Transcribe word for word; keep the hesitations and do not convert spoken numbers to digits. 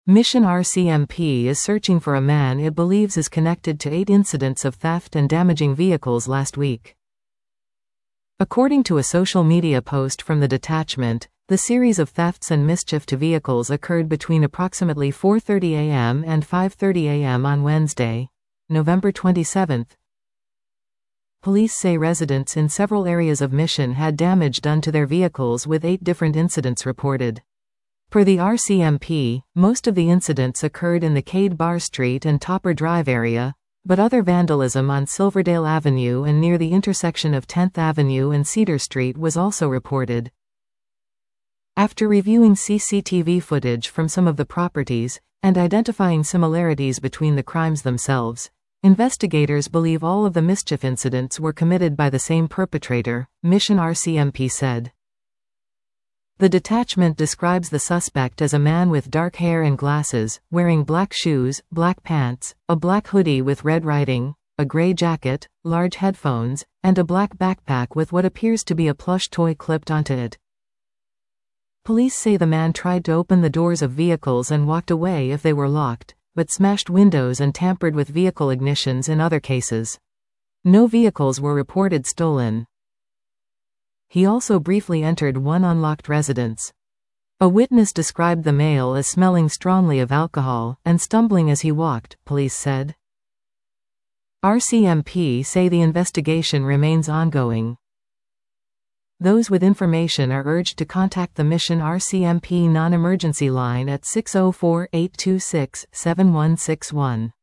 Mission R C M P is searching for a man it believes is connected to eight incidents of theft and damaging vehicles last week. According to a social media post from the detachment, the series of thefts and mischief to vehicles occurred between approximately four thirty a m and five thirty a m on Wednesday, November twenty-seventh. Police say residents in several areas of Mission had damage done to their vehicles, with eight different incidents reported. Per the R C M P, most of the incidents occurred in the Cade Bar Street and Topper Drive area, but other vandalism on Silverdale Avenue and near the intersection of tenth Avenue and Cedar Street was also reported. After reviewing C C T V footage from some of the properties, and identifying similarities between the crimes themselves, investigators believe all of the mischief incidents were committed by the same perpetrator, Mission R C M P said. The detachment describes the suspect as a man with dark hair and glasses, wearing black shoes, black pants, a black hoodie with red writing, a gray jacket, large headphones, and a black backpack with what appears to be a plush toy clipped onto it. Police say the man tried to open the doors of vehicles and walked away if they were locked, but smashed windows and tampered with vehicle ignitions in other cases. No vehicles were reported stolen. He also briefly entered one unlocked residence. A witness described the male as smelling strongly of alcohol and stumbling as he walked, police said. R C M P say the investigation remains ongoing. Those with information are urged to contact the Mission R C M P non-emergency line at six oh four, eight two six, seven one six one.